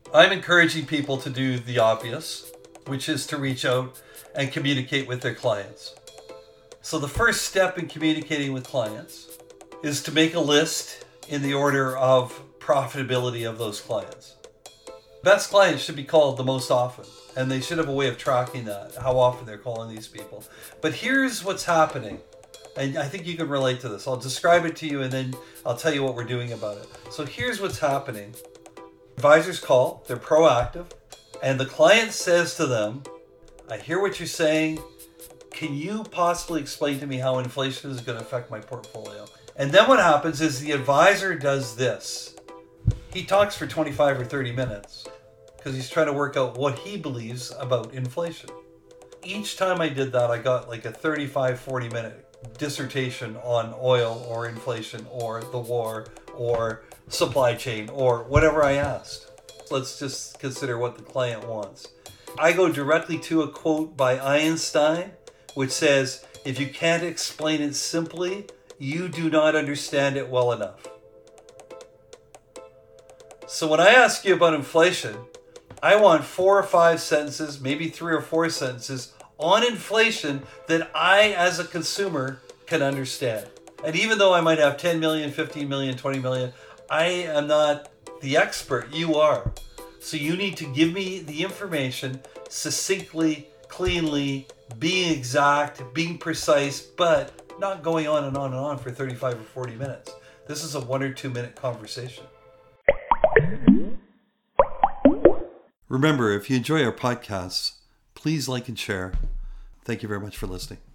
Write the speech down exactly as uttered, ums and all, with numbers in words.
I'm encouraging people to do the obvious, which is to reach out and communicate with their clients. So the first step in communicating with clients is to make a list in the order of profitability of those clients. Best clients should be called the most often, and they should have a way of tracking that, how often they're calling these people. But here's what's happening, and I think you can relate to this. I'll describe it to you, and then I'll tell you what we're doing about it. So here's what's happening. Advisors call, they're proactive, and the client says to them, I hear what you're saying. Can you possibly explain to me how inflation is going to affect my portfolio? And then what happens is the advisor does this. He talks for twenty-five or thirty minutes because he's trying to work out what he believes about inflation. Each time I did that, I got like a thirty-five, forty minute dissertation on oil or inflation or the war or supply chain or whatever I asked. Let's just consider what the client wants. I go directly to a quote by Einstein, which says, if you can't explain it simply, you do not understand it well enough. So when I ask you about inflation, I want four or five sentences, maybe three or four sentences on inflation that I, as a consumer, can understand. And even though I might have ten million, fifteen million, twenty million, I am not the expert. You are. So you need to give me the information succinctly, cleanly, being exact, being precise, but not going on and on and on for thirty-five or forty minutes. This is a one or two minute conversation. Remember, if you enjoy our podcasts, please like and share. Thank you very much for listening.